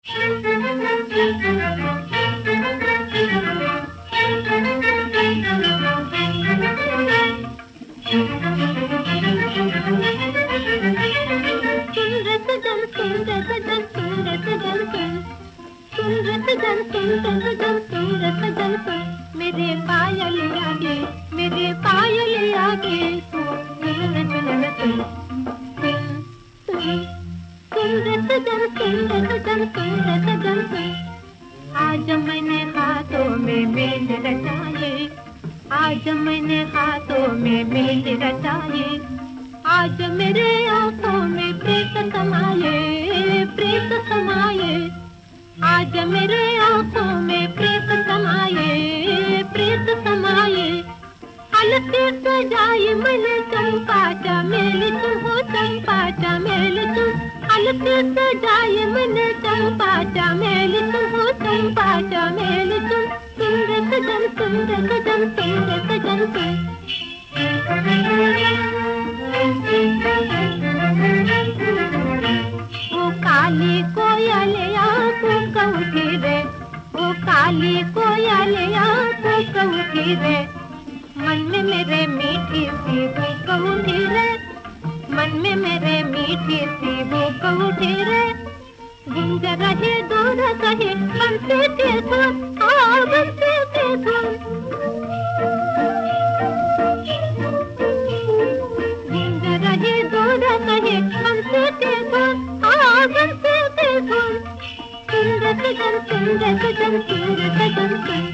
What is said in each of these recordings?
मेरे पायल आगे, मेरे पायल आगे आज मैंने हाथों में मेल रचाए, आज मैंने हाथों में मेल रचाए, आज मेरे आंखों में प्रीत समाये, प्रीत समाये, आज मेरे आंखों में प्रीत समाये, प्रीत समाये। हलके सजाई मन चंपा चमेली तुम हो, चंपा चमेली तुम, हलके सजाई मन चंपा चमेली तुम हो, चंपा चमेली तुम, सुंदर सजन सुंदर सजन सुंदर सजन तुम। वो काली कोयलिया कूक उठी रे, वो काली कोयलिया कूक उठी रे, मन में मेरे मीठी सी भूख उठी रे, मन में मेरे मीठी सी भूख उठी रे। गुंज रहे दूर कहे बंसी के धुन, हाँ बंसी के धुन, गुंज रहे दूर कहे बंसी के धुन, हाँ बंसी के धुन। सुंदर सजन सुंदर सजन सुंदर सजन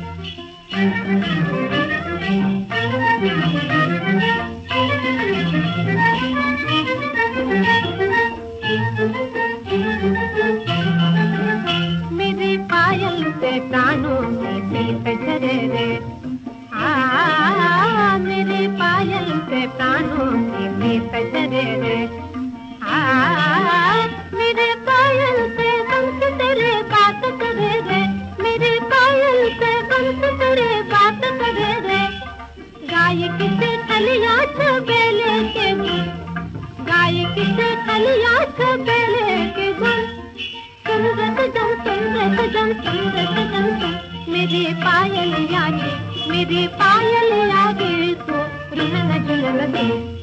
मेरे पायल से प्राणों में प्रीत झरे रे, मेरे पायल से प्राणों में प्रीत झरे रे, मेरे पायल से बंस तेरे बात करे रे, मेरे पायल से बंस तेरे बात करे रे। गायक से खलिया छबेले के गुण, गायक से खलिया छबेले के गुण, सुंदर सजन सुंदर सजन सुंदर सजन मेरे पायल आगे, मेरे पायल आगे तो रुन न झुन दे।